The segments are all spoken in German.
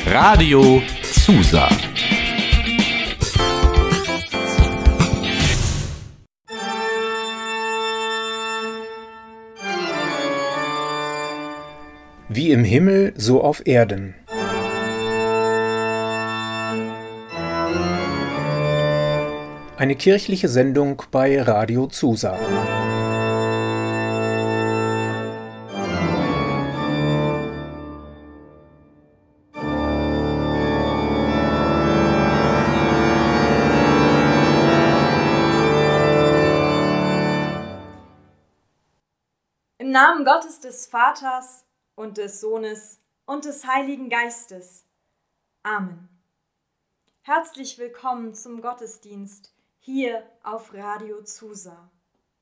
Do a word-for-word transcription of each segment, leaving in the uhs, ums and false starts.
Radio Zusa. Wie im Himmel, so auf Erden. Eine kirchliche Sendung bei Radio Zusa. Im Namen Gottes des Vaters und des Sohnes und des Heiligen Geistes. Amen. Herzlich willkommen zum Gottesdienst hier auf Radio Zusa.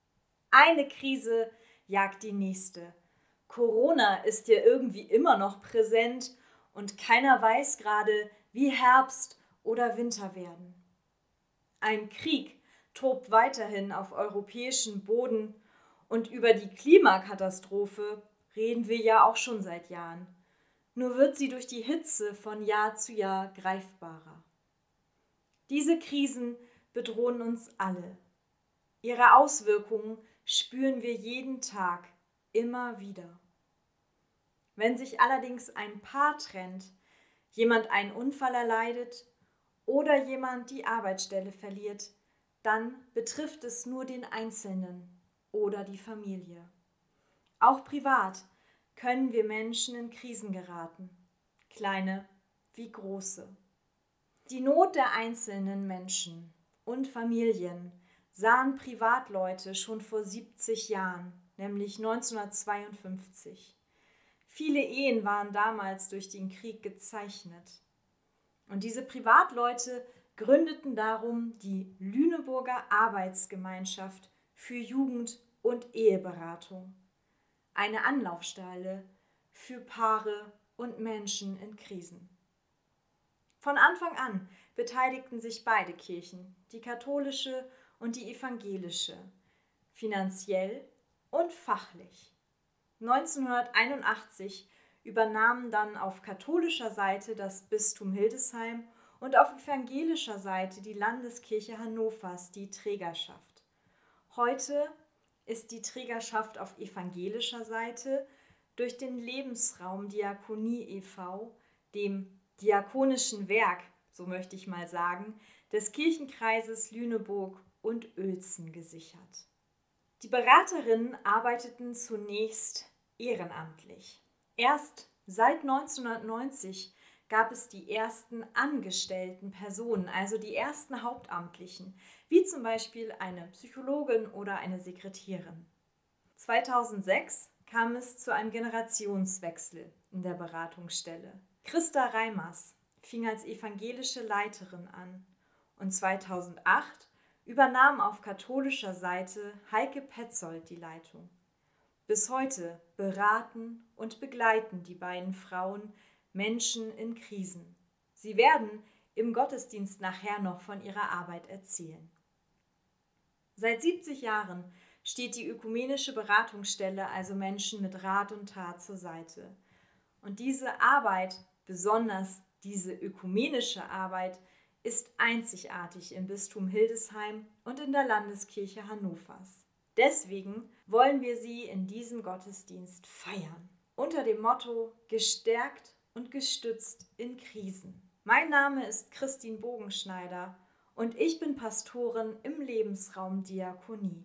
Eine Krise jagt die nächste. Corona ist ja irgendwie immer noch präsent und keiner weiß gerade, wie Herbst oder Winter werden. Ein Krieg tobt weiterhin auf europäischem Boden und über die Klimakatastrophe reden wir ja auch schon seit Jahren. Nur wird sie durch die Hitze von Jahr zu Jahr greifbarer. Diese Krisen bedrohen uns alle. Ihre Auswirkungen spüren wir jeden Tag immer wieder. Wenn sich allerdings ein Paar trennt, jemand einen Unfall erleidet oder jemand die Arbeitsstelle verliert, dann betrifft es nur den Einzelnen oder die Familie. Auch privat können wir Menschen in Krisen geraten, kleine wie große. Die Not der einzelnen Menschen und Familien sahen Privatleute schon vor siebzig Jahren, nämlich neunzehnhundertzweiundfünfzig. Viele Ehen waren damals durch den Krieg gezeichnet. Und diese Privatleute gründeten darum die Lüneburger Arbeitsgemeinschaft für Jugend- und Eheberatung, eine Anlaufstelle für Paare und Menschen in Krisen. Von Anfang an beteiligten sich beide Kirchen, die katholische und die evangelische, finanziell und fachlich. neunzehnhunderteinundachtzig übernahmen dann auf katholischer Seite das Bistum Hildesheim und auf evangelischer Seite die Landeskirche Hannovers die Trägerschaft. Heute ist die Trägerschaft auf evangelischer Seite durch den Lebensraum Diakonie e V, dem diakonischen Werk, so möchte ich mal sagen, des Kirchenkreises Lüneburg und Uelzen gesichert. Die Beraterinnen arbeiteten zunächst ehrenamtlich. Erst seit neunzehnhundertneunzig gab es die ersten angestellten Personen, also die ersten Hauptamtlichen, wie zum Beispiel eine Psychologin oder eine Sekretärin. zweitausendsechs kam es zu einem Generationswechsel in der Beratungsstelle. Christa Reimers fing als evangelische Leiterin an und zweitausendacht übernahm auf katholischer Seite Heike Petzold die Leitung. Bis heute beraten und begleiten die beiden Frauen Menschen in Krisen. Sie werden im Gottesdienst nachher noch von ihrer Arbeit erzählen. Seit siebzig Jahren steht die ökumenische Beratungsstelle also Menschen mit Rat und Tat zur Seite. Und diese Arbeit, besonders diese ökumenische Arbeit, ist einzigartig im Bistum Hildesheim und in der Landeskirche Hannovers. Deswegen wollen wir sie in diesem Gottesdienst feiern. Unter dem Motto Gestärkt und gestützt in Krisen. Mein Name ist Christine Bogenschneider und ich bin Pastorin im Lebensraum Diakonie.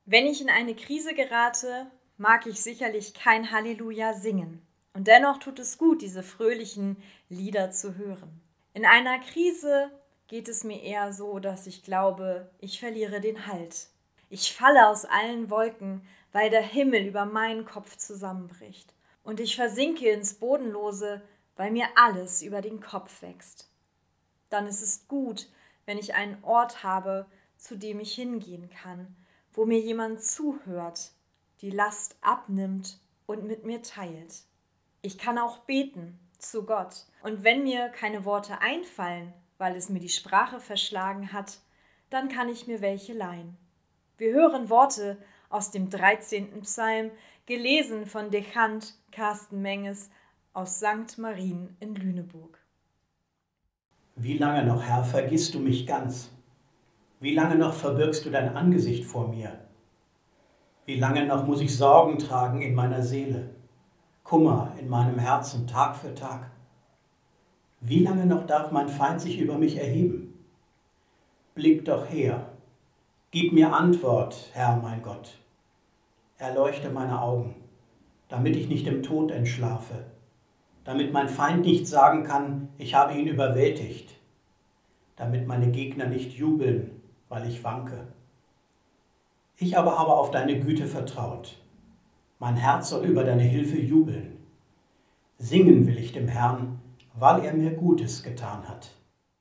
Wenn ich in eine Krise gerate, mag ich sicherlich kein Halleluja singen. Und dennoch tut es gut, diese fröhlichen Lieder zu hören. In einer Krise geht es mir eher so, dass ich glaube, ich verliere den Halt. Ich falle aus allen Wolken, weil der Himmel über meinen Kopf zusammenbricht. Und ich versinke ins Bodenlose, weil mir alles über den Kopf wächst. Dann ist es gut, wenn ich einen Ort habe, zu dem ich hingehen kann, wo mir jemand zuhört, die Last abnimmt und mit mir teilt. Ich kann auch beten zu Gott. Und wenn mir keine Worte einfallen, weil es mir die Sprache verschlagen hat, dann kann ich mir welche leihen. Wir hören Worte aus dem dreizehnten Psalm, gelesen von Dechant Carsten Menges aus Sankt Marien in Lüneburg. Wie lange noch, Herr, vergisst du mich ganz? Wie lange noch verbirgst du dein Angesicht vor mir? Wie lange noch muss ich Sorgen tragen in meiner Seele, Kummer in meinem Herzen Tag für Tag? Wie lange noch darf mein Feind sich über mich erheben? Blick doch her, gib mir Antwort, Herr mein Gott. Erleuchte meine Augen, damit ich nicht im Tod entschlafe, damit mein Feind nicht sagen kann, ich habe ihn überwältigt, damit meine Gegner nicht jubeln, weil ich wanke. Ich aber habe auf deine Güte vertraut. Mein Herz soll über deine Hilfe jubeln. Singen will ich dem Herrn, weil er mir Gutes getan hat.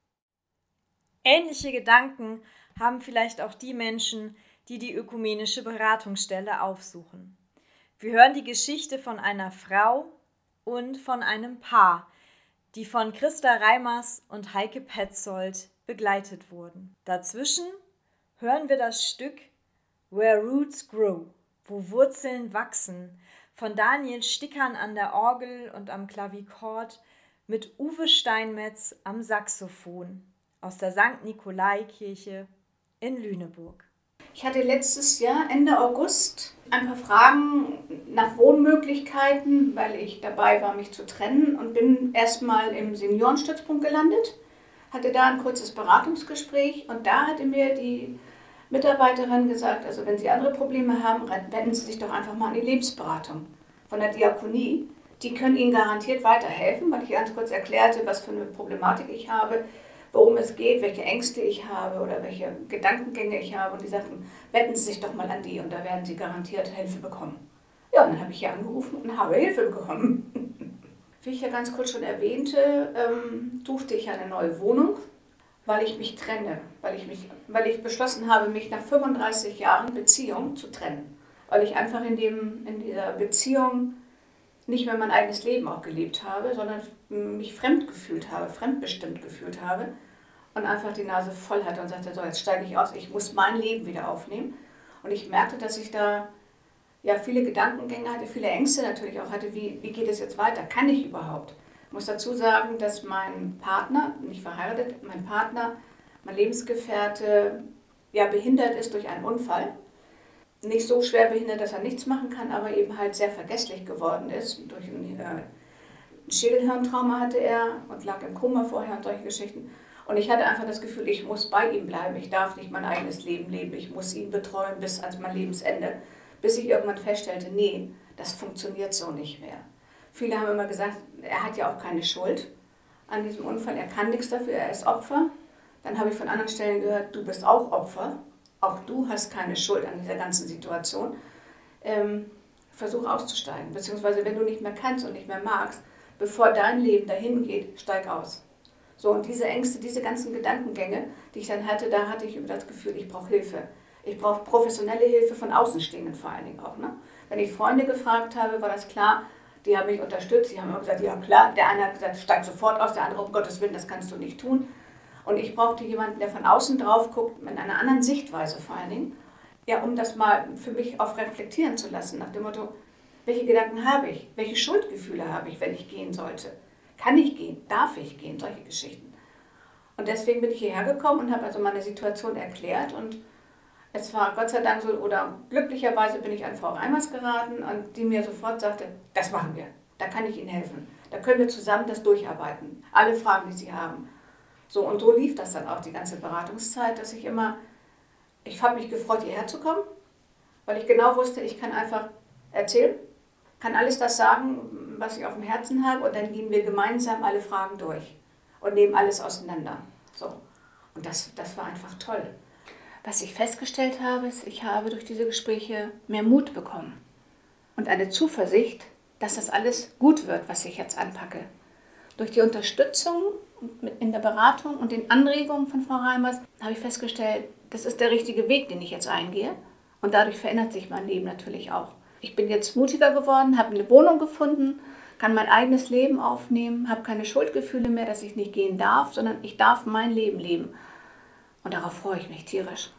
Ähnliche Gedanken haben vielleicht auch die Menschen, die die ökumenische Beratungsstelle aufsuchen. Wir hören die Geschichte von einer Frau und von einem Paar, die von Christa Reimers und Heike Petzold begleitet wurden. Dazwischen hören wir das Stück Where Roots Grow, wo Wurzeln wachsen, von Daniel Stickern an der Orgel und am Klavichord mit Uwe Steinmetz am Saxophon aus der Sankt Nikolai-Kirche in Lüneburg. Ich hatte letztes Jahr, Ende August, ein paar Fragen nach Wohnmöglichkeiten, weil ich dabei war, mich zu trennen, und bin erstmal im Seniorenstützpunkt gelandet, hatte da ein kurzes Beratungsgespräch, und da hatte mir die Mitarbeiterin gesagt, also wenn Sie andere Probleme haben, wenden Sie sich doch einfach mal an die Lebensberatung von der Diakonie. Die können Ihnen garantiert weiterhelfen, weil ich ganz kurz erklärte, was für eine Problematik ich habe, worum es geht, welche Ängste ich habe oder welche Gedankengänge ich habe. Und die sagten, wenden Sie sich doch mal an die, und da werden Sie garantiert Hilfe bekommen. Ja, und dann habe ich hier angerufen und habe Hilfe bekommen. Wie ich ja ganz kurz schon erwähnte, ähm, suchte ich eine neue Wohnung, weil ich mich trenne, weil ich, mich, weil ich beschlossen habe, mich nach fünfunddreißig Jahren Beziehung zu trennen. Weil ich einfach in, dem, in dieser Beziehung nicht mehr mein eigenes Leben auch gelebt habe, sondern mich fremd gefühlt habe, fremdbestimmt gefühlt habe und einfach die Nase voll hatte und sagte, so, jetzt steige ich aus, ich muss mein Leben wieder aufnehmen. Und ich merkte, dass ich da ja viele Gedankengänge hatte, viele Ängste natürlich auch hatte, wie, wie geht es jetzt weiter, kann ich überhaupt? Ich muss dazu sagen, dass mein Partner, nicht verheiratet, mein Partner, mein Lebensgefährte, ja behindert ist durch einen Unfall. Nicht so schwer behindert, dass er nichts machen kann, aber eben halt sehr vergesslich geworden ist. Durch ein, äh, ein Schädelhirntrauma hatte er und lag im Koma vorher und solche Geschichten. Und ich hatte einfach das Gefühl, ich muss bei ihm bleiben. Ich darf nicht mein eigenes Leben leben. Ich muss ihn betreuen bis ans mein Lebensende. Bis ich irgendwann feststellte, nee, das funktioniert so nicht mehr. Viele haben immer gesagt, er hat ja auch keine Schuld an diesem Unfall. Er kann nichts dafür, er ist Opfer. Dann habe ich von anderen Stellen gehört, du bist auch Opfer. Auch du hast keine Schuld an dieser ganzen Situation. Ähm, versuch auszusteigen. Beziehungsweise, wenn du nicht mehr kannst und nicht mehr magst, bevor dein Leben dahin geht, steig aus. So, und diese Ängste, diese ganzen Gedankengänge, die ich dann hatte, da hatte ich über das Gefühl, ich brauche Hilfe. Ich brauche professionelle Hilfe von Außenstehenden vor allen Dingen auch. Ne? Wenn ich Freunde gefragt habe, war das klar, die haben mich unterstützt. Die haben immer gesagt, ja klar, der eine hat gesagt, steig sofort aus, der andere, um Gottes Willen, das kannst du nicht tun. Und ich brauchte jemanden, der von außen drauf guckt, mit einer anderen Sichtweise vor allen Dingen, ja, um das mal für mich auch reflektieren zu lassen, nach dem Motto, welche Gedanken habe ich, welche Schuldgefühle habe ich, wenn ich gehen sollte. Kann ich gehen, darf ich gehen, solche Geschichten. Und deswegen bin ich hierher gekommen und habe also meine Situation erklärt, und es war Gott sei Dank so, oder glücklicherweise bin ich an Frau Reimers geraten, und die mir sofort sagte, das machen wir, da kann ich Ihnen helfen, da können wir zusammen das durcharbeiten, alle Fragen, die Sie haben. So, und so lief das dann auch die ganze Beratungszeit, dass ich immer, ich habe mich gefreut, hierher zu kommen, weil ich genau wusste, ich kann einfach erzählen, kann alles das sagen, was ich auf dem Herzen habe, und dann gehen wir gemeinsam alle Fragen durch und nehmen alles auseinander. So. Und das, das war einfach toll. Was ich festgestellt habe, ist, ich habe durch diese Gespräche mehr Mut bekommen und eine Zuversicht, dass das alles gut wird, was ich jetzt anpacke. Durch die Unterstützung in der Beratung und den Anregungen von Frau Reimers habe ich festgestellt, das ist der richtige Weg, den ich jetzt eingehe. Und dadurch verändert sich mein Leben natürlich auch. Ich bin jetzt mutiger geworden, habe eine Wohnung gefunden, kann mein eigenes Leben aufnehmen, habe keine Schuldgefühle mehr, dass ich nicht gehen darf, sondern ich darf mein Leben leben. Und darauf freue ich mich tierisch.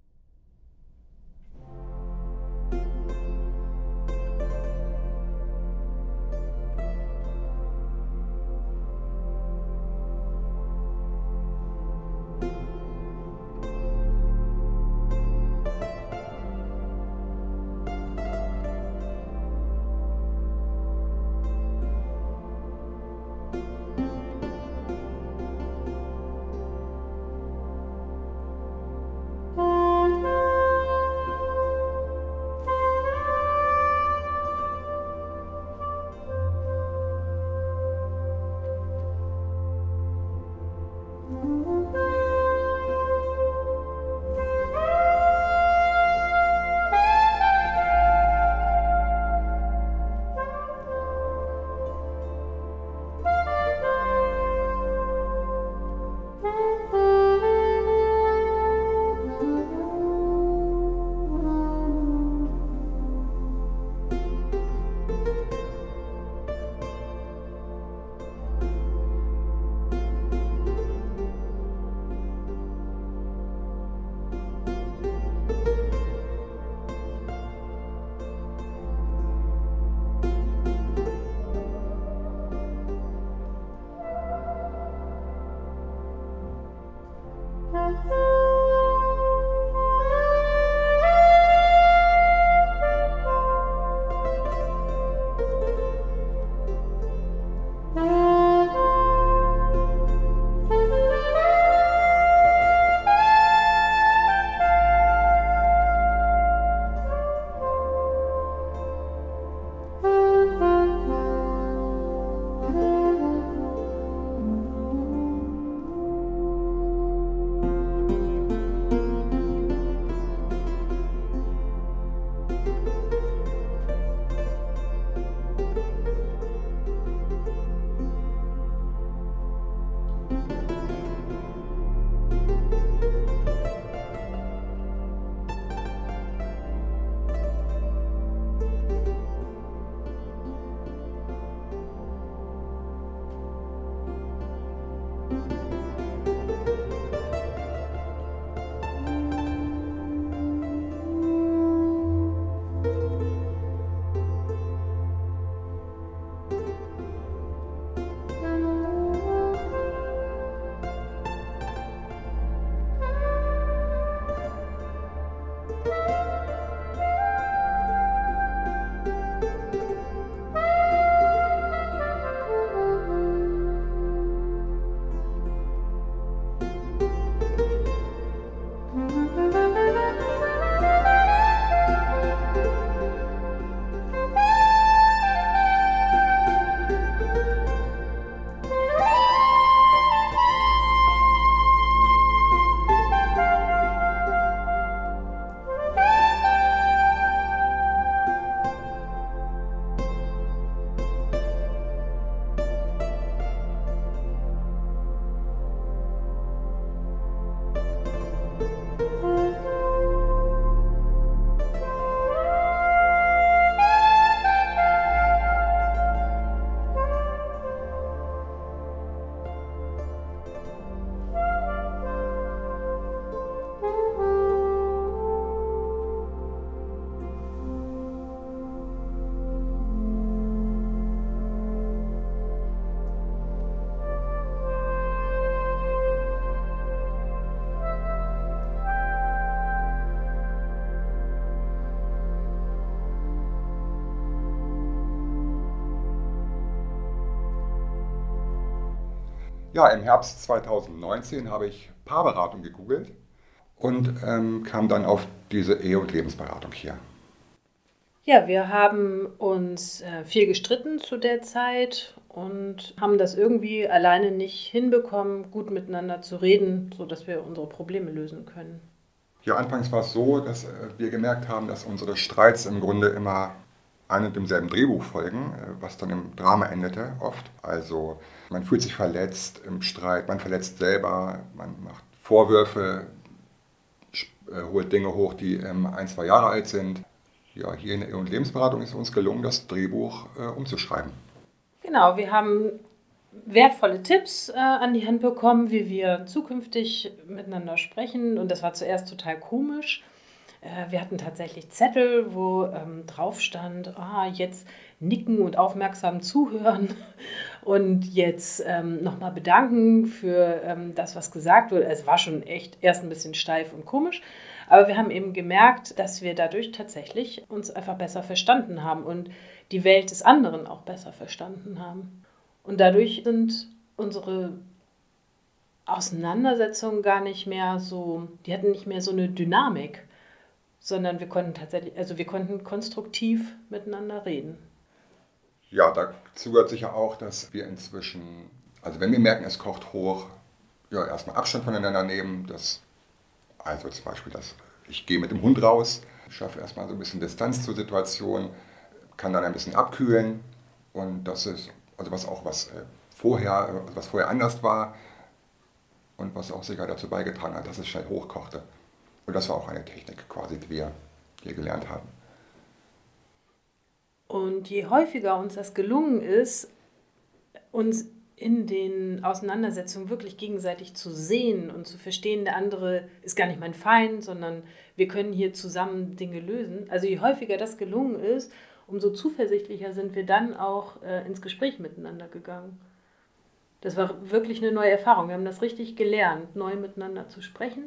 Ja, im Herbst zweitausendneunzehn habe ich Paarberatung gegoogelt und ähm, kam dann auf diese Ehe- und Lebensberatung hier. Ja, wir haben uns äh, viel gestritten zu der Zeit und haben das irgendwie alleine nicht hinbekommen, gut miteinander zu reden, sodass wir unsere Probleme lösen können. Ja, anfangs war es so, dass äh, wir gemerkt haben, dass unsere Streits im Grunde immer einem und demselben Drehbuch folgen, äh, was dann im Drama endete oft. Also man fühlt sich verletzt im Streit, man verletzt selber, man macht Vorwürfe, äh, holt Dinge hoch, die ähm, ein, zwei Jahre alt sind. Ja, hier in der Ehe- und Lebensberatung ist es uns gelungen, das Drehbuch äh, umzuschreiben. Genau, wir haben wertvolle Tipps äh, an die Hand bekommen, wie wir zukünftig miteinander sprechen. Und das war zuerst total komisch. Äh, wir hatten tatsächlich Zettel, wo ähm, drauf stand, ah, jetzt nicken und aufmerksam zuhören und jetzt ähm, nochmal bedanken für ähm, das, was gesagt wurde. Es war schon echt erst ein bisschen steif und komisch. Aber wir haben eben gemerkt, dass wir dadurch tatsächlich uns einfach besser verstanden haben und die Welt des anderen auch besser verstanden haben. Und dadurch sind unsere Auseinandersetzungen gar nicht mehr so, die hatten nicht mehr so eine Dynamik, sondern wir konnten tatsächlich, also wir konnten konstruktiv miteinander reden. Ja, dazu gehört sicher auch, dass wir inzwischen, also wenn wir merken, es kocht hoch, ja, erstmal Abstand voneinander nehmen, dass Also zum Beispiel, dass ich gehe mit dem Hund raus, schaffe erstmal so ein bisschen Distanz zur Situation, kann dann ein bisschen abkühlen und das ist, also was auch was vorher, was vorher anders war und was auch sicher dazu beigetragen hat, dass es schnell hochkochte. Und das war auch eine Technik quasi, die wir hier gelernt haben. Und je häufiger uns das gelungen ist, uns in den Auseinandersetzungen wirklich gegenseitig zu sehen und zu verstehen, der andere ist gar nicht mein Feind, sondern wir können hier zusammen Dinge lösen. Also je häufiger das gelungen ist, umso zuversichtlicher sind wir dann auch äh, ins Gespräch miteinander gegangen. Das war wirklich eine neue Erfahrung. Wir haben das richtig gelernt, neu miteinander zu sprechen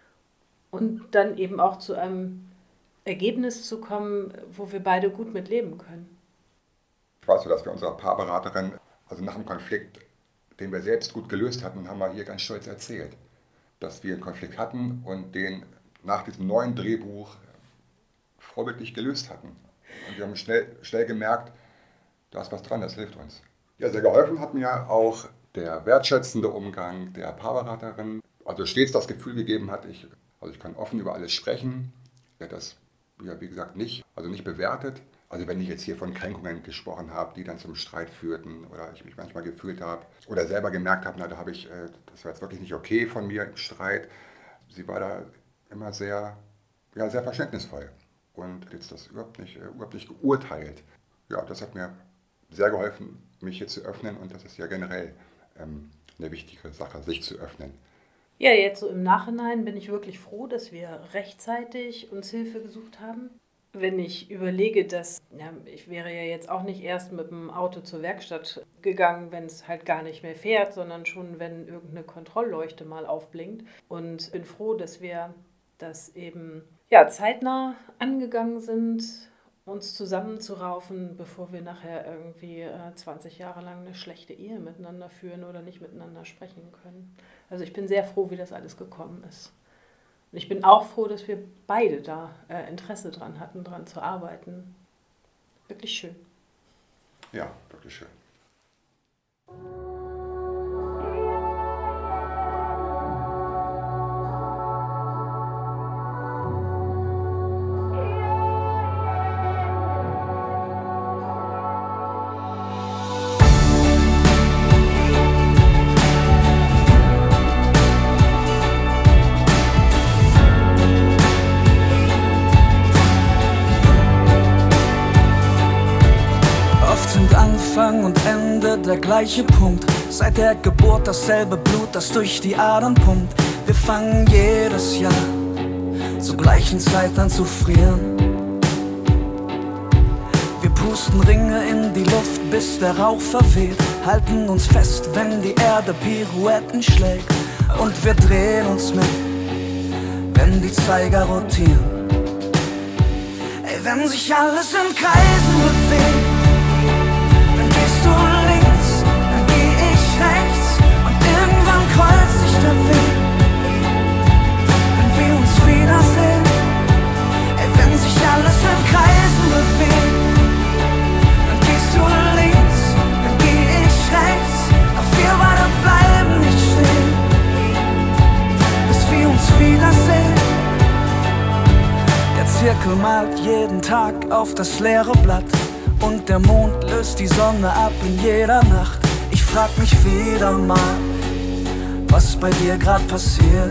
und dann eben auch zu einem Ergebnis zu kommen, wo wir beide gut mit leben können. Ich weiß so, dass wir unserer Paarberaterin, also nach dem Konflikt, den wir selbst gut gelöst hatten, haben wir hier ganz stolz erzählt, dass wir einen Konflikt hatten und den nach diesem neuen Drehbuch vorbildlich gelöst hatten. Und wir haben schnell, schnell gemerkt, da ist was dran, das hilft uns. Ja, sehr geholfen hat mir auch der wertschätzende Umgang der Paarberaterin, also stets das Gefühl gegeben hat, ich, also ich kann offen über alles sprechen, der das, ja, wie gesagt, nicht, also nicht bewertet. Also wenn ich jetzt hier von Kränkungen gesprochen habe, die dann zum Streit führten oder ich mich manchmal gefühlt habe oder selber gemerkt habe, na, da habe ich, das war jetzt wirklich nicht okay von mir im Streit. Sie war da immer sehr, ja, sehr verständnisvoll und jetzt das überhaupt nicht, überhaupt nicht geurteilt. Ja, das hat mir sehr geholfen, mich hier zu öffnen und das ist ja generell ähm, eine wichtige Sache, sich zu öffnen. Ja, jetzt so im Nachhinein bin ich wirklich froh, dass wir rechtzeitig uns Hilfe gesucht haben. Wenn ich überlege, dass ja, ich wäre ja jetzt auch nicht erst mit dem Auto zur Werkstatt gegangen, wenn es halt gar nicht mehr fährt, sondern schon, wenn irgendeine Kontrollleuchte mal aufblinkt. Und bin froh, dass wir das eben ja, zeitnah angegangen sind, uns zusammenzuraufen, bevor wir nachher irgendwie äh, zwanzig Jahre lang eine schlechte Ehe miteinander führen oder nicht miteinander sprechen können. Also ich bin sehr froh, wie das alles gekommen ist. Und ich bin auch froh, dass wir beide da äh, Interesse dran hatten, dran zu arbeiten. Wirklich schön. Ja, wirklich schön. Anfang und Ende der gleiche Punkt. Seit der Geburt dasselbe Blut, das durch die Adern pumpt. Wir fangen jedes Jahr zur gleichen Zeit an zu frieren. Wir pusten Ringe in die Luft, bis der Rauch verweht. Halten uns fest, wenn die Erde Pirouetten schlägt. Und wir drehen uns mit, wenn die Zeiger rotieren. Ey, wenn sich alles in Kreisen bewegt, dann gehst du links, dann geh ich rechts und irgendwann kreuzt sich der Weg. Wenn wir uns wiedersehen, ey, wenn sich alles in Kreisen bewegt, Zirkel malt jeden Tag auf das leere Blatt und der Mond löst die Sonne ab in jeder Nacht. Ich frag mich wieder mal, was bei dir grad passiert.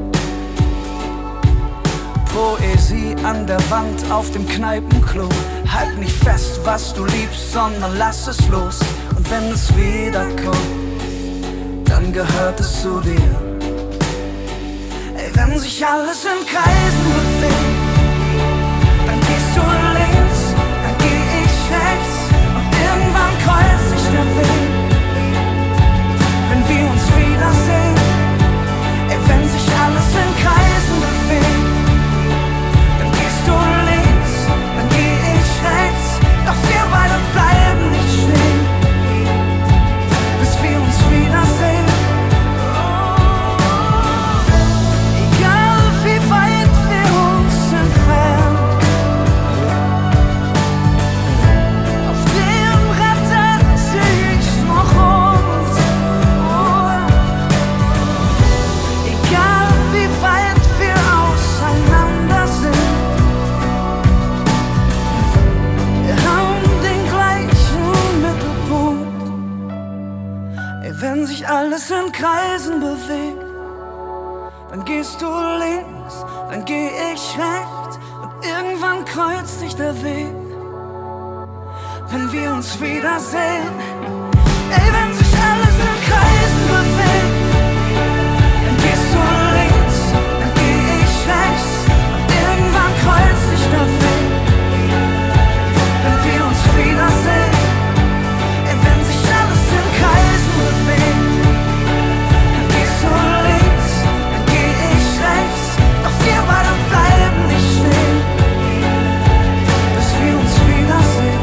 Poesie an der Wand auf dem Kneipenklo. Halt nicht fest, was du liebst, sondern lass es los. Und wenn es wiederkommt, dann gehört es zu dir. Ey, wenn sich alles in Kreisen bewegt, dann gehst du links, dann geh ich rechts und irgendwann kreuzt sich der Weg. Wenn wir uns wiedersehen, ey, wenn sich alles in Kreisen bewegt, dann gehst du links, dann geh ich rechts, doch wir beide bleiben nicht stehen, bis wir uns wiedersehen. Egal wie weit wir uns entfernen, auf dem Retter seh ich noch uns. Oh. Egal wie weit wir auseinander sind, wir haben den gleichen Mittelpunkt. Ey, wenn sich alles in Kreisen bewegt, dann gehst du links, dann geh ich rechts und irgendwann kreuzt sich der Weg, wenn wir uns wiedersehen. Ey, wenn sich alles in Kreisen bewegt, dann gehst du links, dann geh ich rechts und irgendwann kreuzt sich der Weg, wenn wir uns wiedersehen. Ey, wenn sich alles in Kreisen bewegt, dann gehst du links, dann geh ich rechts, doch wir beide bleiben nicht stehen, bis wir uns wiedersehen.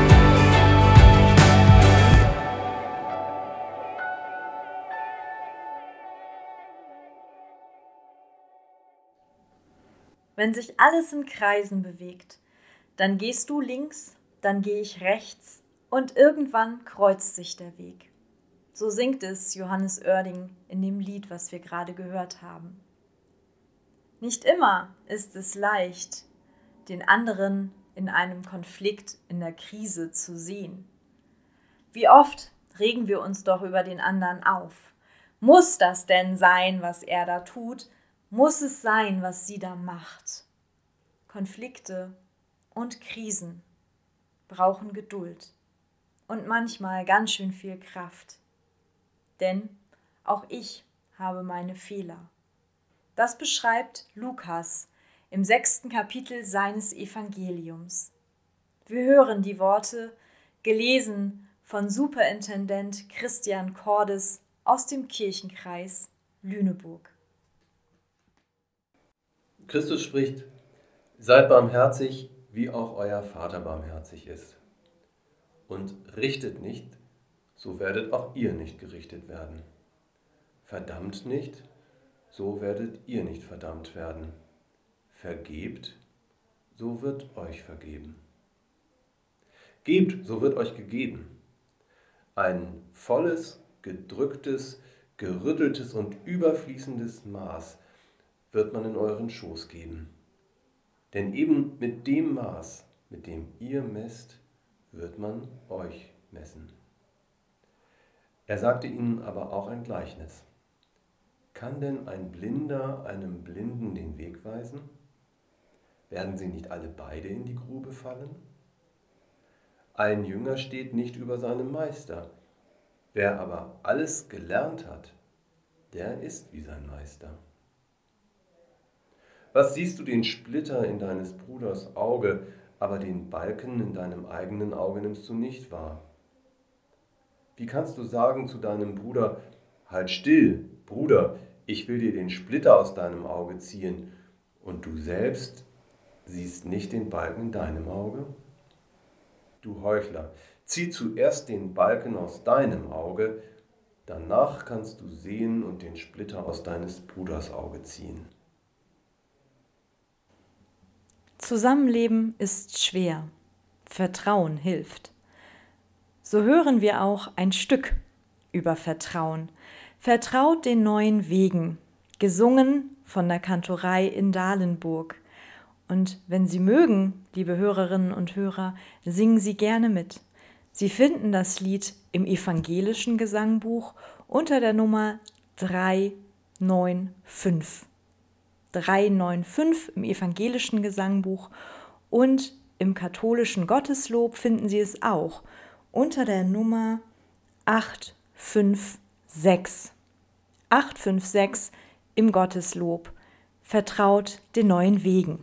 Wenn sich alles in Kreisen bewegt, dann gehst du links, dann gehe ich rechts und irgendwann kreuzt sich der Weg. So singt es Johannes Oerding in dem Lied, was wir gerade gehört haben. Nicht immer ist es leicht, den anderen in einem Konflikt, in der Krise zu sehen. Wie oft regen wir uns doch über den anderen auf. Muss das denn sein, was er da tut? Muss es sein, was sie da macht? Konflikte und Krisen brauchen Geduld und manchmal ganz schön viel Kraft. Denn auch ich habe meine Fehler. Das beschreibt Lukas im sechsten Kapitel seines Evangeliums. Wir hören die Worte, gelesen von Superintendent Christian Cordes aus dem Kirchenkreis Lüneburg. Christus spricht: Seid barmherzig, wie auch euer Vater barmherzig ist. Und richtet nicht, so werdet auch ihr nicht gerichtet werden. Verdammt nicht, so werdet ihr nicht verdammt werden. Vergebt, so wird euch vergeben. Gebt, so wird euch gegeben. Ein volles, gedrücktes, gerütteltes und überfließendes Maß wird man in euren Schoß geben. Denn eben mit dem Maß, mit dem ihr messt, wird man euch messen. Er sagte ihnen aber auch ein Gleichnis. Kann denn ein Blinder einem Blinden den Weg weisen? Werden sie nicht alle beide in die Grube fallen? Ein Jünger steht nicht über seinem Meister. Wer aber alles gelernt hat, der ist wie sein Meister. Was siehst du den Splitter in deines Bruders Auge, aber den Balken in deinem eigenen Auge nimmst du nicht wahr? Wie kannst du sagen zu deinem Bruder: Halt still, Bruder, ich will dir den Splitter aus deinem Auge ziehen, und du selbst siehst nicht den Balken in deinem Auge? Du Heuchler, zieh zuerst den Balken aus deinem Auge, danach kannst du sehen und den Splitter aus deines Bruders Auge ziehen. Zusammenleben ist schwer, Vertrauen hilft. So hören wir auch ein Stück über Vertrauen. Vertraut den neuen Wegen, gesungen von der Kantorei in Dahlenburg. Und wenn Sie mögen, liebe Hörerinnen und Hörer, singen Sie gerne mit. Sie finden das Lied im evangelischen Gesangbuch unter der Nummer drei neun fünf. drei neun fünf im evangelischen Gesangbuch und im katholischen Gotteslob finden Sie es auch unter der Nummer acht fünf sechs. acht fünf sechs im Gotteslob. Vertraut den neuen Wegen.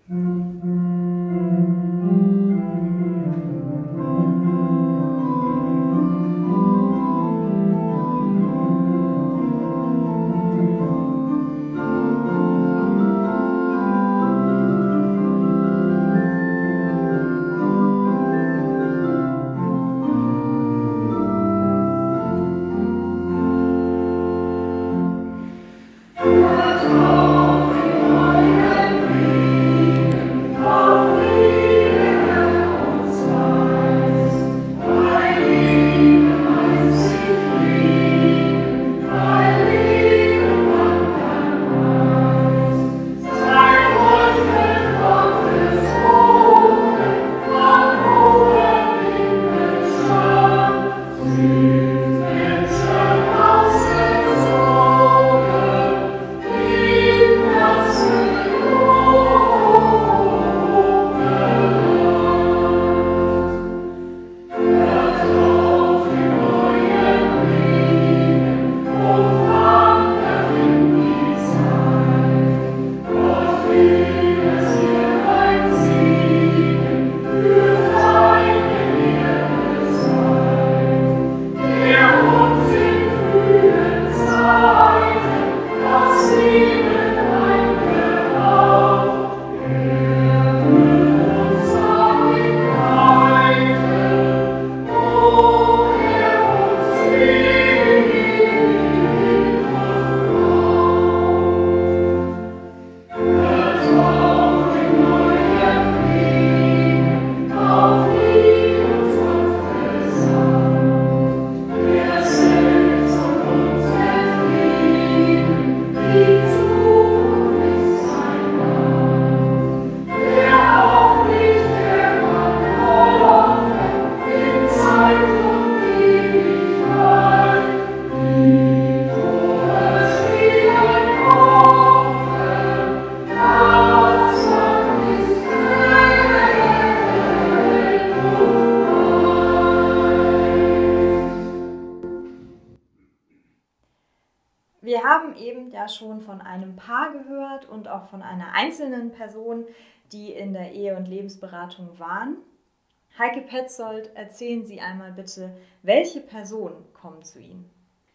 Wir haben eben ja schon von einem Paar gehört und auch von einer einzelnen Person, die in der Ehe- und Lebensberatung waren. Heike Petzold, erzählen Sie einmal bitte, welche Personen kommen zu Ihnen?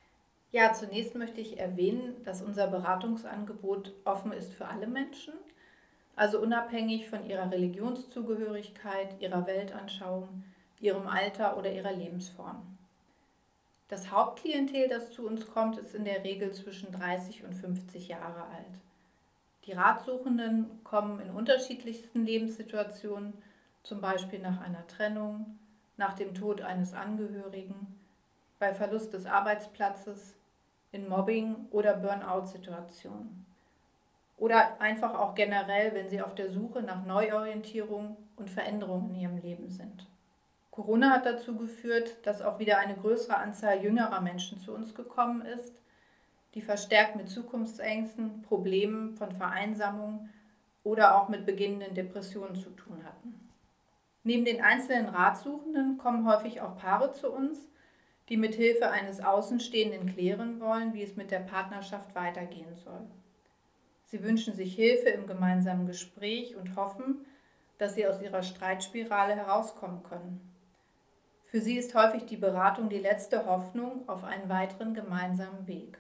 Ja, zunächst möchte ich erwähnen, dass unser Beratungsangebot offen ist für alle Menschen, also unabhängig von ihrer Religionszugehörigkeit, ihrer Weltanschauung, ihrem Alter oder ihrer Lebensform. Das Hauptklientel, das zu uns kommt, ist in der Regel zwischen dreißig und fünfzig Jahre alt. Die Ratsuchenden kommen in unterschiedlichsten Lebenssituationen, zum Beispiel nach einer Trennung, nach dem Tod eines Angehörigen, bei Verlust des Arbeitsplatzes, in Mobbing- oder Burnout-Situationen. Oder einfach auch generell, wenn sie auf der Suche nach Neuorientierung und Veränderung in ihrem Leben sind. Corona hat dazu geführt, dass auch wieder eine größere Anzahl jüngerer Menschen zu uns gekommen ist, die verstärkt mit Zukunftsängsten, Problemen von Vereinsamung oder auch mit beginnenden Depressionen zu tun hatten. Neben den einzelnen Ratsuchenden kommen häufig auch Paare zu uns, die mit Hilfe eines Außenstehenden klären wollen, wie es mit der Partnerschaft weitergehen soll. Sie wünschen sich Hilfe im gemeinsamen Gespräch und hoffen, dass sie aus ihrer Streitspirale herauskommen können. Für sie ist häufig die Beratung die letzte Hoffnung auf einen weiteren gemeinsamen Weg.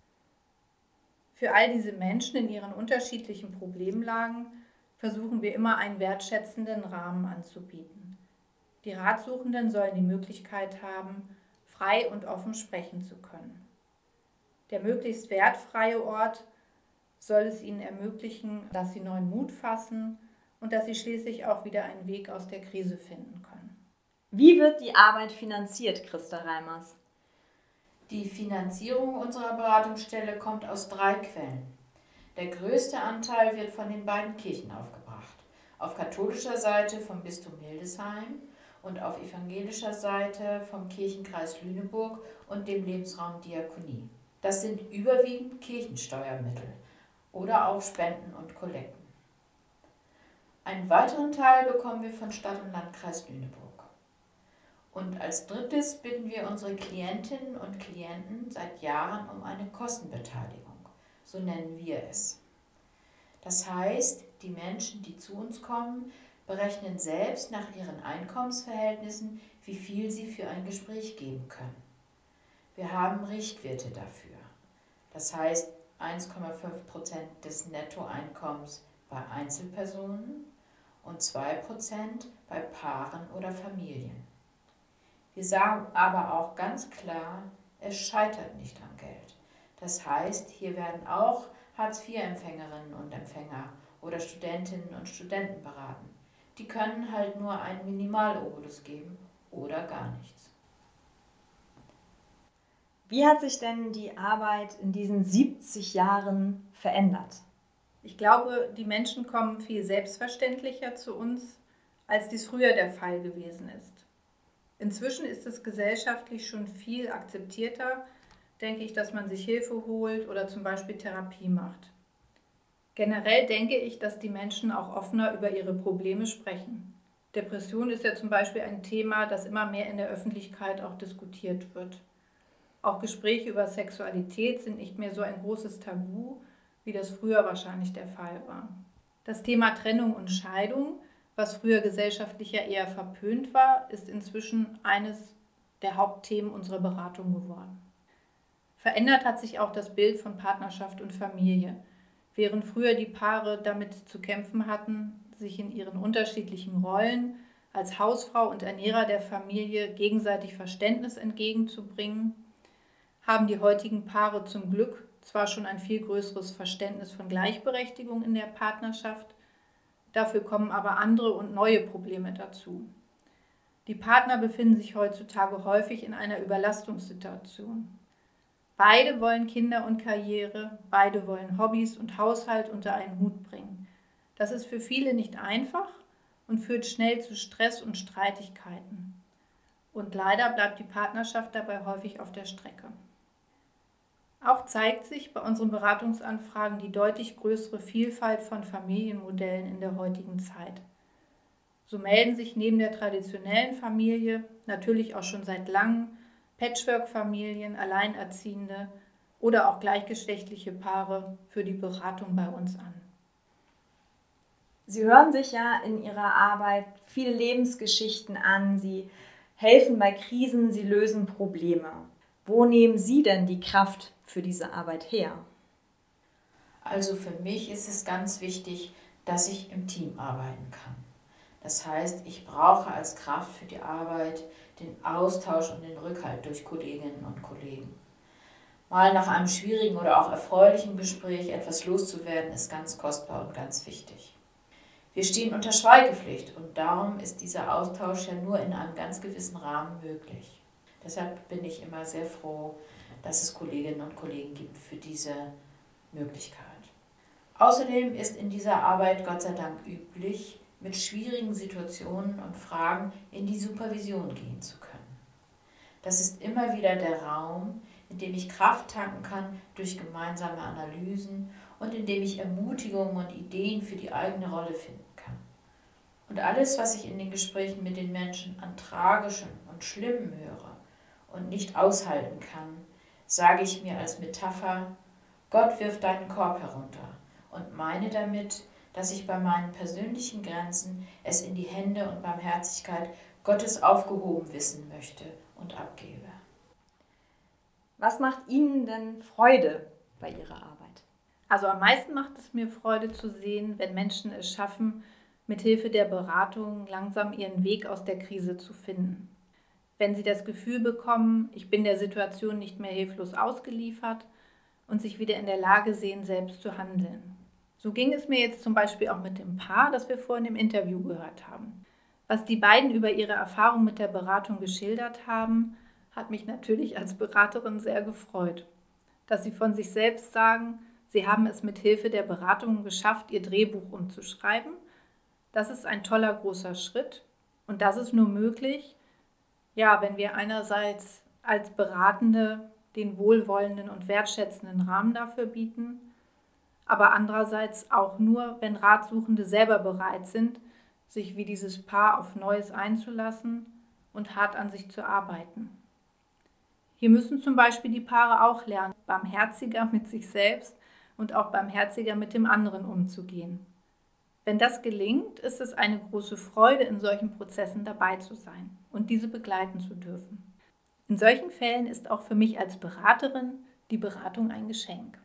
Für all diese Menschen in ihren unterschiedlichen Problemlagen versuchen wir immer einen wertschätzenden Rahmen anzubieten. Die Ratsuchenden sollen die Möglichkeit haben, frei und offen sprechen zu können. Der möglichst wertfreie Ort soll es ihnen ermöglichen, dass sie neuen Mut fassen und dass sie schließlich auch wieder einen Weg aus der Krise finden können. Wie wird die Arbeit finanziert, Christa Reimers? Die Finanzierung unserer Beratungsstelle kommt aus drei Quellen. Der größte Anteil wird von den beiden Kirchen aufgebracht. Auf katholischer Seite vom Bistum Hildesheim und auf evangelischer Seite vom Kirchenkreis Lüneburg und dem Lebensraum Diakonie. Das sind überwiegend Kirchensteuermittel oder auch Spenden und Kollekten. Einen weiteren Teil bekommen wir von Stadt- und Landkreis Lüneburg. Und als drittes bitten wir unsere Klientinnen und Klienten seit Jahren um eine Kostenbeteiligung, so nennen wir es. Das heißt, die Menschen, die zu uns kommen, berechnen selbst nach ihren Einkommensverhältnissen, wie viel sie für ein Gespräch geben können. Wir haben Richtwerte dafür. Das heißt eins Komma fünf Prozent des Nettoeinkommens bei Einzelpersonen und zwei Prozent bei Paaren oder Familien. Wir sagen aber auch ganz klar, es scheitert nicht am Geld. Das heißt, hier werden auch Hartz vier Empfängerinnen und Empfänger oder Studentinnen und Studenten beraten. Die können halt nur einen Minimalobolus geben oder gar nichts. Wie hat sich denn die Arbeit in diesen siebzig Jahren verändert? Ich glaube, die Menschen kommen viel selbstverständlicher zu uns, als dies früher der Fall gewesen ist. Inzwischen ist es gesellschaftlich schon viel akzeptierter, denke ich, dass man sich Hilfe holt oder zum Beispiel Therapie macht. Generell denke ich, dass die Menschen auch offener über ihre Probleme sprechen. Depression ist ja zum Beispiel ein Thema, das immer mehr in der Öffentlichkeit auch diskutiert wird. Auch Gespräche über Sexualität sind nicht mehr so ein großes Tabu, wie das früher wahrscheinlich der Fall war. Das Thema Trennung und Scheidung, was früher gesellschaftlich ja eher verpönt war, ist inzwischen eines der Hauptthemen unserer Beratung geworden. Verändert hat sich auch das Bild von Partnerschaft und Familie. Während früher die Paare damit zu kämpfen hatten, sich in ihren unterschiedlichen Rollen als Hausfrau und Ernährer der Familie gegenseitig Verständnis entgegenzubringen, haben die heutigen Paare zum Glück zwar schon ein viel größeres Verständnis von Gleichberechtigung in der Partnerschaft, dafür kommen aber andere und neue Probleme dazu. Die Partner befinden sich heutzutage häufig in einer Überlastungssituation. Beide wollen Kinder und Karriere, beide wollen Hobbys und Haushalt unter einen Hut bringen. Das ist für viele nicht einfach und führt schnell zu Stress und Streitigkeiten. Und leider bleibt die Partnerschaft dabei häufig auf der Strecke. Auch zeigt sich bei unseren Beratungsanfragen die deutlich größere Vielfalt von Familienmodellen in der heutigen Zeit. So melden sich neben der traditionellen Familie natürlich auch schon seit langem Patchwork-Familien, Alleinerziehende oder auch gleichgeschlechtliche Paare für die Beratung bei uns an. Sie hören sich ja in Ihrer Arbeit viele Lebensgeschichten an, Sie helfen bei Krisen, Sie lösen Probleme. Wo nehmen Sie denn die Kraft für diese Arbeit her? Also für mich ist es ganz wichtig, dass ich im Team arbeiten kann. Das heißt, ich brauche als Kraft für die Arbeit den Austausch und den Rückhalt durch Kolleginnen und Kollegen. Mal nach einem schwierigen oder auch erfreulichen Gespräch etwas loszuwerden, ist ganz kostbar und ganz wichtig. Wir stehen unter Schweigepflicht und darum ist dieser Austausch ja nur in einem ganz gewissen Rahmen möglich. Deshalb bin ich immer sehr froh, dass es Kolleginnen und Kollegen gibt für diese Möglichkeit. Außerdem ist in dieser Arbeit Gott sei Dank üblich, mit schwierigen Situationen und Fragen in die Supervision gehen zu können. Das ist immer wieder der Raum, in dem ich Kraft tanken kann durch gemeinsame Analysen und in dem ich Ermutigungen und Ideen für die eigene Rolle finden kann. Und alles, was ich in den Gesprächen mit den Menschen an Tragischem und Schlimmem höre und nicht aushalten kann, sage ich mir als Metapher, Gott wirft deinen Korb herunter und meine damit, dass ich bei meinen persönlichen Grenzen es in die Hände und Barmherzigkeit Gottes aufgehoben wissen möchte und abgebe. Was macht Ihnen denn Freude bei Ihrer Arbeit? Also am meisten macht es mir Freude zu sehen, wenn Menschen es schaffen, mit Hilfe der Beratung langsam ihren Weg aus der Krise zu finden. Wenn sie das Gefühl bekommen, ich bin der Situation nicht mehr hilflos ausgeliefert und sich wieder in der Lage sehen, selbst zu handeln. So ging es mir jetzt zum Beispiel auch mit dem Paar, das wir vorhin im Interview gehört haben. Was die beiden über ihre Erfahrung mit der Beratung geschildert haben, hat mich natürlich als Beraterin sehr gefreut. Dass sie von sich selbst sagen, sie haben es mit Hilfe der Beratung geschafft, ihr Drehbuch umzuschreiben. Das ist ein toller großer Schritt und das ist nur möglich, ja, wenn wir einerseits als Beratende den wohlwollenden und wertschätzenden Rahmen dafür bieten, aber andererseits auch nur, wenn Ratsuchende selber bereit sind, sich wie dieses Paar auf Neues einzulassen und hart an sich zu arbeiten. Hier müssen zum Beispiel die Paare auch lernen, barmherziger mit sich selbst und auch barmherziger mit dem anderen umzugehen. Wenn das gelingt, ist es eine große Freude, in solchen Prozessen dabei zu sein und diese begleiten zu dürfen. In solchen Fällen ist auch für mich als Beraterin die Beratung ein Geschenk.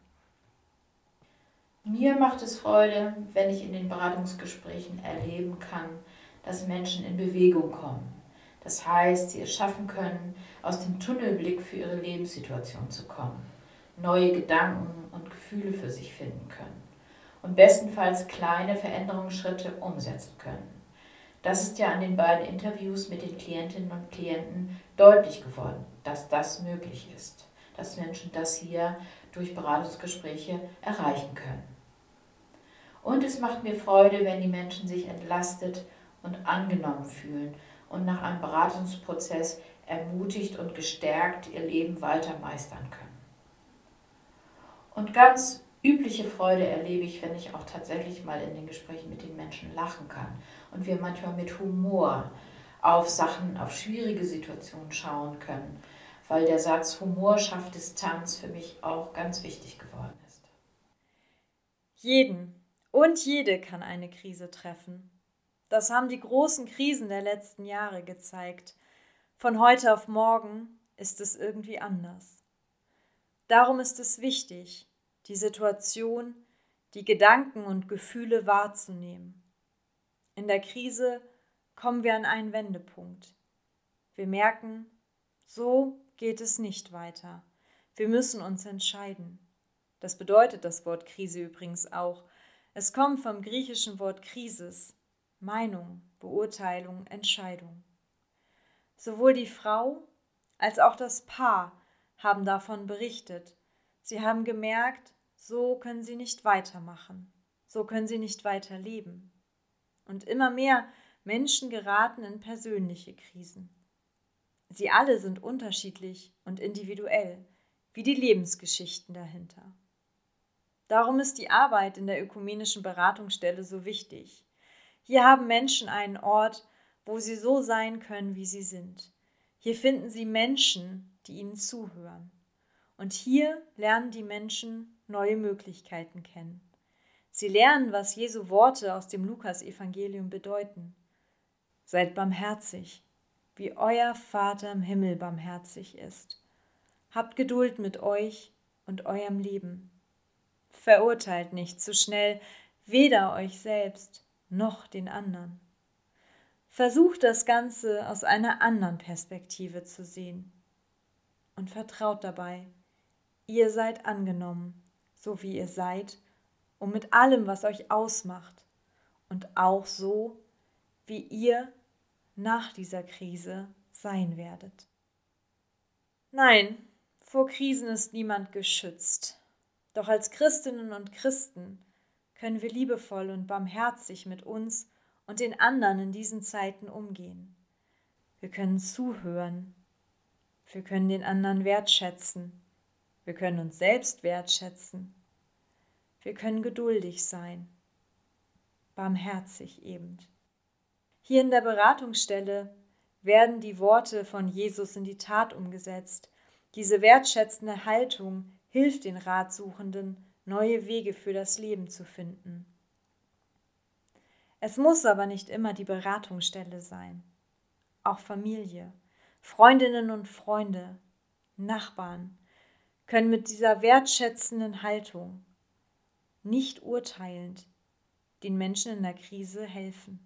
Mir macht es Freude, wenn ich in den Beratungsgesprächen erleben kann, dass Menschen in Bewegung kommen. Das heißt, sie es schaffen können, aus dem Tunnelblick für ihre Lebenssituation zu kommen, neue Gedanken und Gefühle für sich finden können und bestenfalls kleine Veränderungsschritte umsetzen können. Das ist ja an den beiden Interviews mit den Klientinnen und Klienten deutlich geworden, dass das möglich ist, dass Menschen das hier durch Beratungsgespräche erreichen können. Und es macht mir Freude, wenn die Menschen sich entlastet und angenommen fühlen und nach einem Beratungsprozess ermutigt und gestärkt ihr Leben weiter meistern können. Und ganz übliche Freude erlebe ich, wenn ich auch tatsächlich mal in den Gesprächen mit den Menschen lachen kann und wir manchmal mit Humor auf Sachen, auf schwierige Situationen schauen können, weil der Satz Humor schafft Distanz für mich auch ganz wichtig geworden ist. Jeden und jede kann eine Krise treffen. Das haben die großen Krisen der letzten Jahre gezeigt. Von heute auf morgen ist es irgendwie anders. Darum ist es wichtig, die Situation, die Gedanken und Gefühle wahrzunehmen. In der Krise kommen wir an einen Wendepunkt. Wir merken, so geht es nicht weiter. Wir müssen uns entscheiden. Das bedeutet das Wort Krise übrigens auch. Es kommt vom griechischen Wort Krisis, Meinung, Beurteilung, Entscheidung. Sowohl die Frau als auch das Paar haben davon berichtet. Sie haben gemerkt, so können sie nicht weitermachen, so können sie nicht weiterleben. Und immer mehr Menschen geraten in persönliche Krisen. Sie alle sind unterschiedlich und individuell, wie die Lebensgeschichten dahinter. Darum ist die Arbeit in der ökumenischen Beratungsstelle so wichtig. Hier haben Menschen einen Ort, wo sie so sein können, wie sie sind. Hier finden sie Menschen, die ihnen zuhören. Und hier lernen die Menschen neue Möglichkeiten kennen. Sie lernen, was Jesu Worte aus dem Lukas-Evangelium bedeuten. Seid barmherzig, wie euer Vater im Himmel barmherzig ist. Habt Geduld mit euch und eurem Leben. Verurteilt nicht zu schnell, weder euch selbst noch den anderen. Versucht das Ganze aus einer anderen Perspektive zu sehen und vertraut dabei, ihr seid angenommen, so wie ihr seid und mit allem, was euch ausmacht und auch so, wie ihr nach dieser Krise sein werdet. Nein, vor Krisen ist niemand geschützt. Doch als Christinnen und Christen können wir liebevoll und barmherzig mit uns und den anderen in diesen Zeiten umgehen. Wir können zuhören. Wir können den anderen wertschätzen. Wir können uns selbst wertschätzen. Wir können geduldig sein. Barmherzig eben. Hier in der Beratungsstelle werden die Worte von Jesus in die Tat umgesetzt. Diese wertschätzende Haltung hilft den Ratsuchenden, neue Wege für das Leben zu finden. Es muss aber nicht immer die Beratungsstelle sein. Auch Familie, Freundinnen und Freunde, Nachbarn können mit dieser wertschätzenden Haltung, nicht urteilend, den Menschen in der Krise helfen.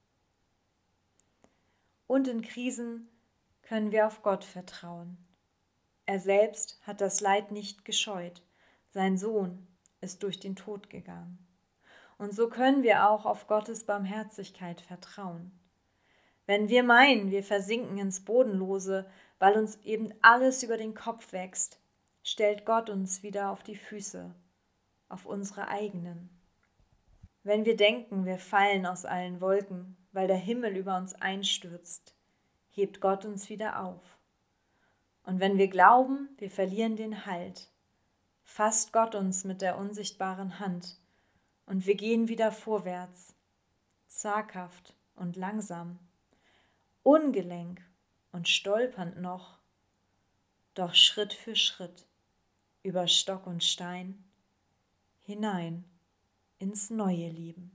Und in Krisen können wir auf Gott vertrauen. Er selbst hat das Leid nicht gescheut. Sein Sohn ist durch den Tod gegangen. Und so können wir auch auf Gottes Barmherzigkeit vertrauen. Wenn wir meinen, wir versinken ins Bodenlose, weil uns eben alles über den Kopf wächst, stellt Gott uns wieder auf die Füße, auf unsere eigenen. Wenn wir denken, wir fallen aus allen Wolken, weil der Himmel über uns einstürzt, hebt Gott uns wieder auf. Und wenn wir glauben, wir verlieren den Halt, fasst Gott uns mit der unsichtbaren Hand und wir gehen wieder vorwärts, zaghaft und langsam, ungelenk und stolpernd noch, doch Schritt für Schritt, über Stock und Stein, hinein ins neue Leben.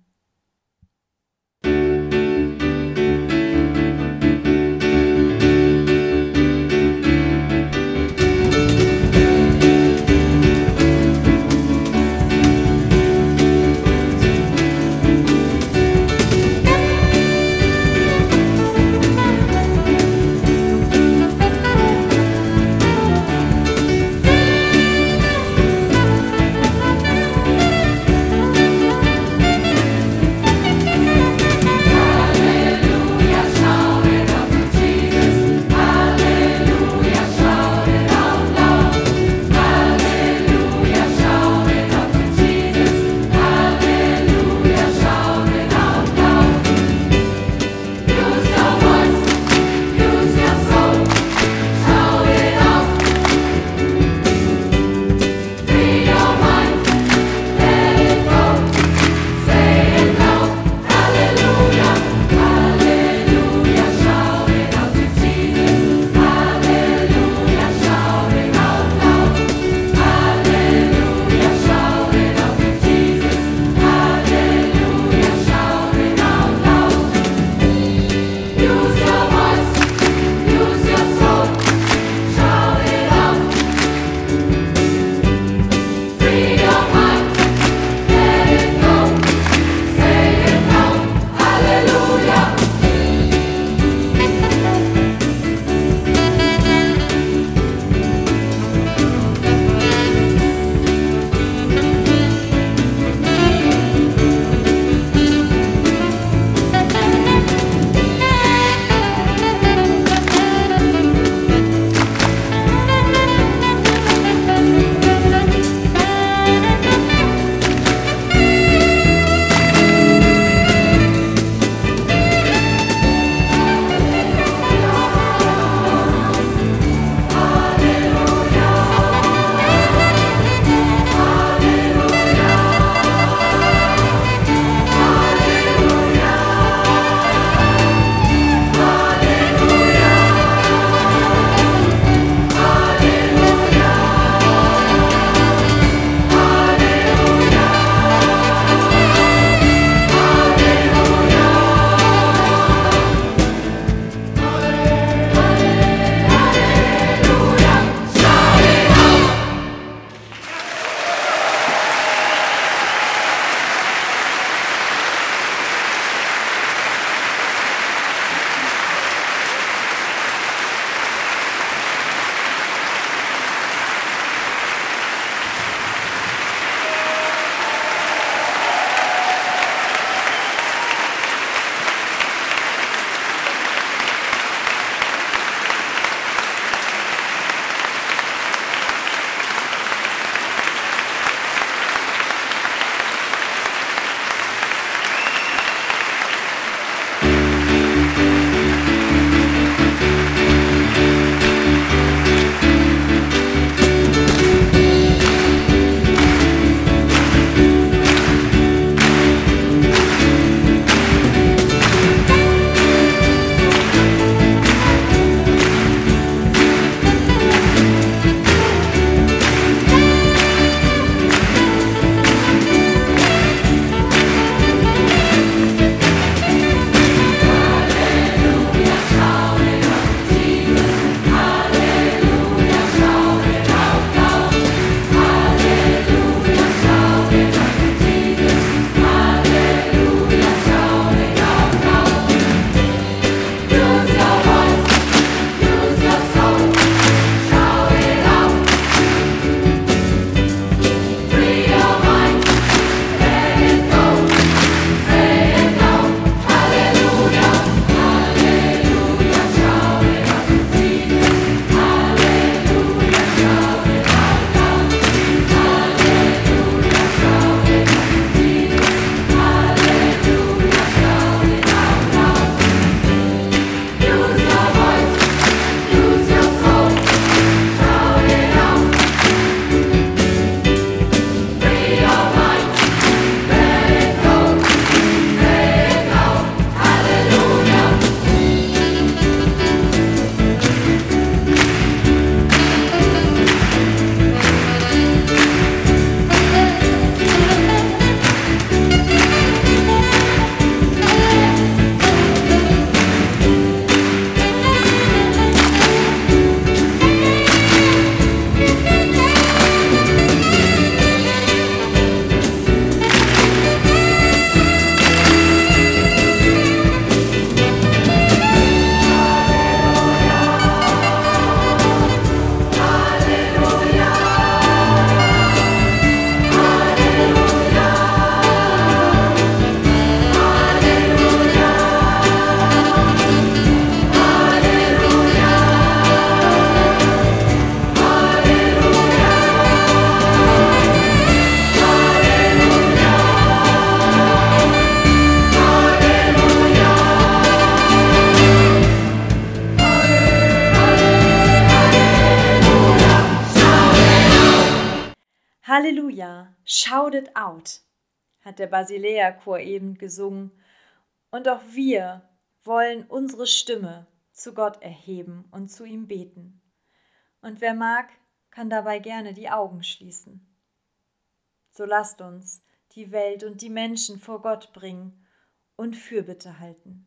Halleluja, shout it out, hat der Basileia-Chor eben gesungen. Und auch wir wollen unsere Stimme zu Gott erheben und zu ihm beten. Und wer mag, kann dabei gerne die Augen schließen. So lasst uns die Welt und die Menschen vor Gott bringen und Fürbitte halten.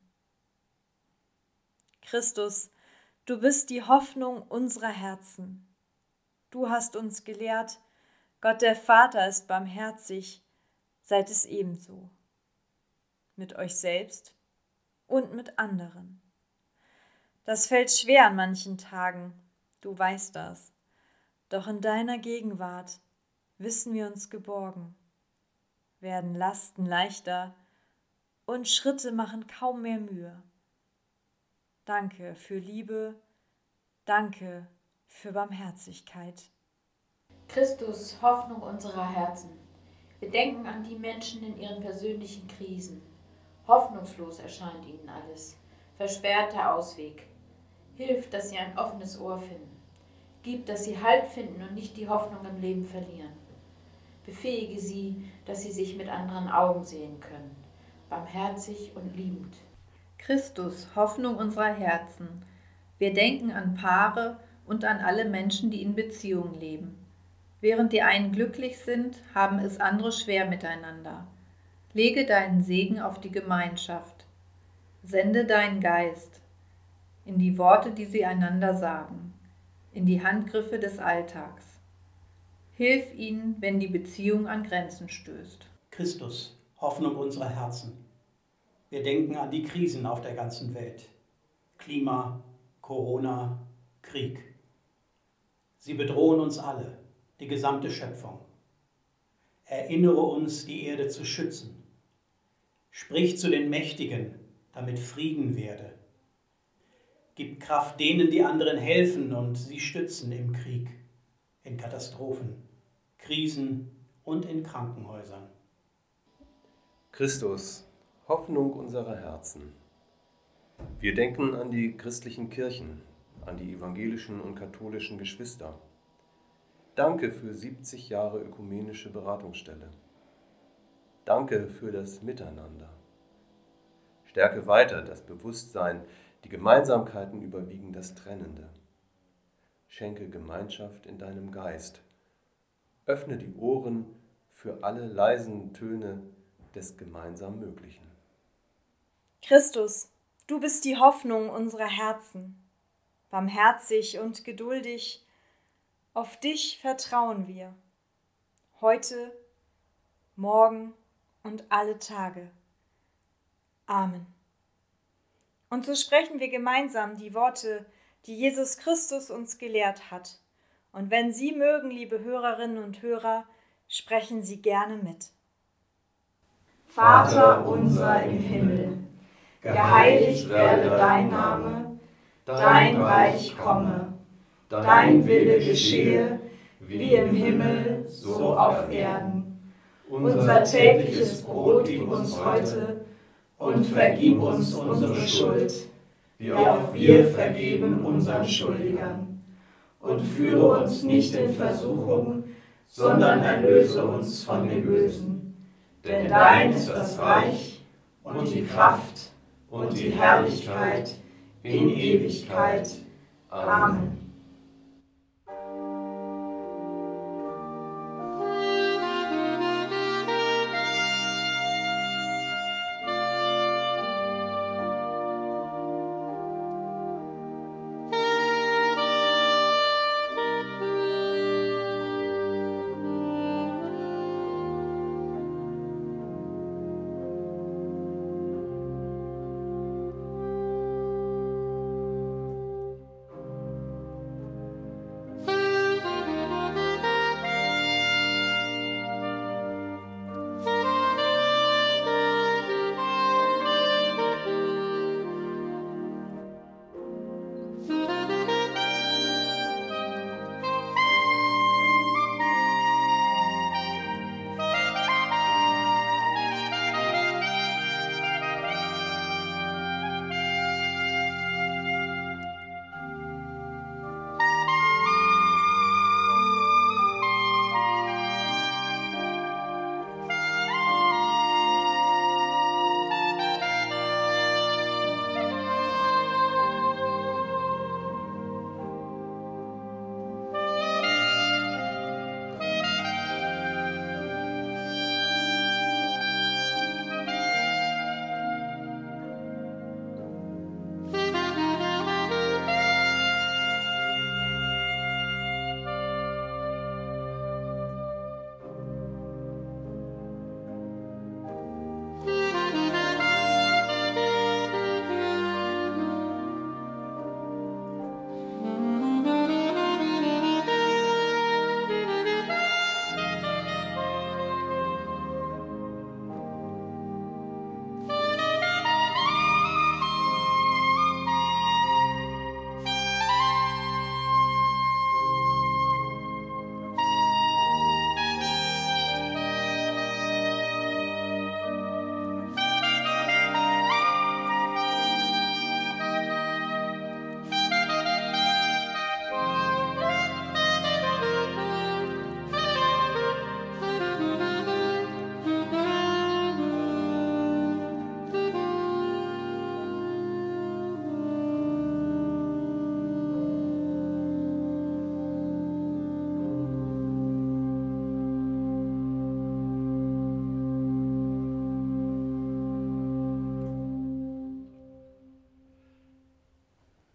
Christus, du bist die Hoffnung unserer Herzen. Du hast uns gelehrt, Gott der Vater ist barmherzig, seid es ebenso. Mit euch selbst und mit anderen. Das fällt schwer an manchen Tagen, du weißt das. Doch in deiner Gegenwart wissen wir uns geborgen, werden Lasten leichter und Schritte machen kaum mehr Mühe. Danke für Liebe, danke für Barmherzigkeit. Christus, Hoffnung unserer Herzen. Wir denken an die Menschen in ihren persönlichen Krisen. Hoffnungslos erscheint ihnen alles. Versperrter Ausweg. Hilf, dass sie ein offenes Ohr finden. Gib, dass sie Halt finden und nicht die Hoffnung im Leben verlieren. Befähige sie, dass sie sich mit anderen Augen sehen können. Barmherzig und liebend. Christus, Hoffnung unserer Herzen. Wir denken an Paare und an alle Menschen, die in Beziehungen leben. Während die einen glücklich sind, haben es andere schwer miteinander. Lege deinen Segen auf die Gemeinschaft. Sende deinen Geist in die Worte, die sie einander sagen, in die Handgriffe des Alltags. Hilf ihnen, wenn die Beziehung an Grenzen stößt. Christus, Hoffnung unserer Herzen. Wir denken an die Krisen auf der ganzen Welt. Klima, Corona, Krieg. Sie bedrohen uns alle, die gesamte Schöpfung. Erinnere uns, die Erde zu schützen. Sprich zu den Mächtigen, damit Frieden werde. Gib Kraft denen, die anderen helfen und sie stützen im Krieg, in Katastrophen, Krisen und in Krankenhäusern. Christus, Hoffnung unserer Herzen. Wir denken an die christlichen Kirchen, an die evangelischen und katholischen Geschwister. Danke für siebzig Jahre ökumenische Beratungsstelle. Danke für das Miteinander. Stärke weiter das Bewusstsein, die Gemeinsamkeiten überwiegen das Trennende. Schenke Gemeinschaft in deinem Geist. Öffne die Ohren für alle leisen Töne des gemeinsam Möglichen. Christus, du bist die Hoffnung unserer Herzen. Barmherzig und geduldig, auf dich vertrauen wir. Heute, morgen und alle Tage. Amen. Und so sprechen wir gemeinsam die Worte, die Jesus Christus uns gelehrt hat. Und wenn Sie mögen, liebe Hörerinnen und Hörer, sprechen Sie gerne mit. Vater unser im Himmel, geheiligt werde dein Name, dein Reich komme, dein Wille geschehe, wie im Himmel, so auf Erden. Unser tägliches Brot gib uns heute und vergib uns unsere Schuld, wie auch wir vergeben unseren Schuldigern. Und führe uns nicht in Versuchung, sondern erlöse uns von dem Bösen. Denn dein ist das Reich und die Kraft und die Herrlichkeit in Ewigkeit. Amen.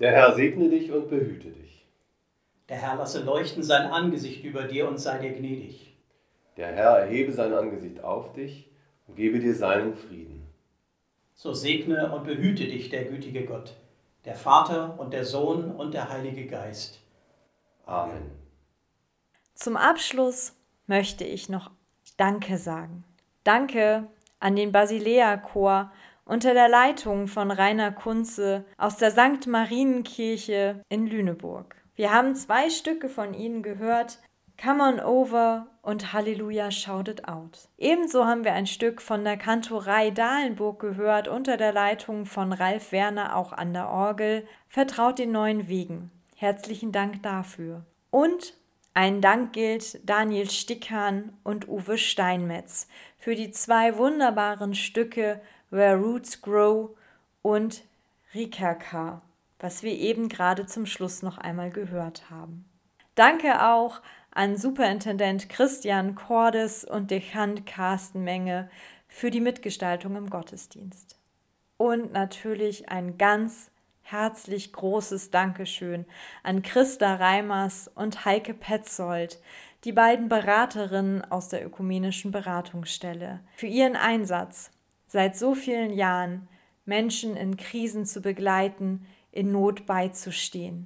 Der Herr segne dich und behüte dich. Der Herr lasse leuchten sein Angesicht über dir und sei dir gnädig. Der Herr erhebe sein Angesicht auf dich und gebe dir seinen Frieden. So segne und behüte dich der gütige Gott, der Vater und der Sohn und der Heilige Geist. Amen. Zum Abschluss möchte ich noch Danke sagen. Danke an den Basilea-Chor unter der Leitung von Rainer Kunze aus der Sankt Marienkirche in Lüneburg. Wir haben zwei Stücke von ihnen gehört, Come on Over und Halleluja Shout It Out. Ebenso haben wir ein Stück von der Kantorei Dahlenburg gehört unter der Leitung von Ralf Werner, auch an der Orgel, Vertraut den neuen Wegen. Herzlichen Dank dafür. Und ein Dank gilt Daniel Stickhahn und Uwe Steinmetz für die zwei wunderbaren Stücke Where Roots Grow und Ricercar, was wir eben gerade zum Schluss noch einmal gehört haben. Danke auch an Superintendent Christian Cordes und Dechant Carsten Menge für die Mitgestaltung im Gottesdienst. Und natürlich ein ganz herzlich großes Dankeschön an Christa Reimers und Heike Petzold, die beiden Beraterinnen aus der Ökumenischen Beratungsstelle, für ihren Einsatz, seit so vielen Jahren Menschen in Krisen zu begleiten, in Not beizustehen.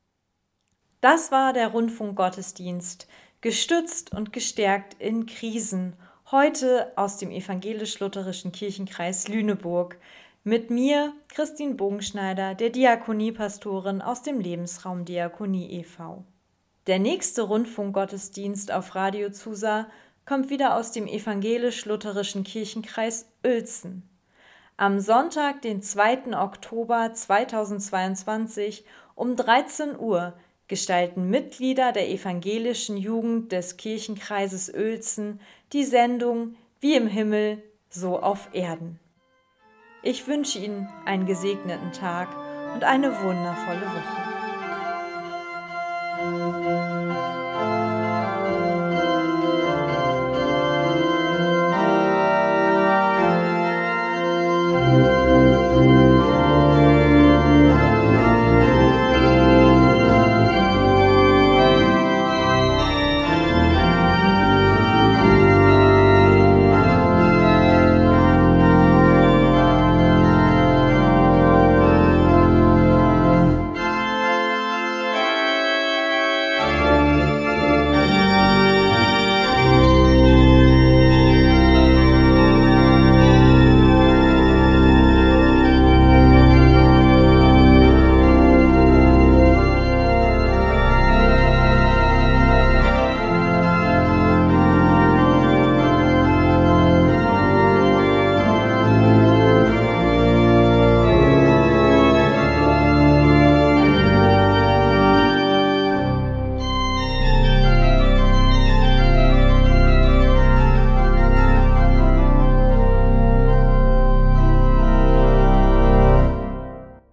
Das war der Rundfunkgottesdienst, gestützt und gestärkt in Krisen, heute aus dem evangelisch-lutherischen Kirchenkreis Lüneburg, mit mir, Christine Bogenschneider, der Diakoniepastorin aus dem Lebensraum Diakonie e V Der nächste Rundfunkgottesdienst auf Radio Zusa kommt wieder aus dem evangelisch-lutherischen Kirchenkreis Uelzen. Am Sonntag, den zweiten Oktober zweitausendzweiundzwanzig um dreizehn Uhr gestalten Mitglieder der evangelischen Jugend des Kirchenkreises Uelzen die Sendung Wie im Himmel, so auf Erden. Ich wünsche Ihnen einen gesegneten Tag und eine wundervolle Woche.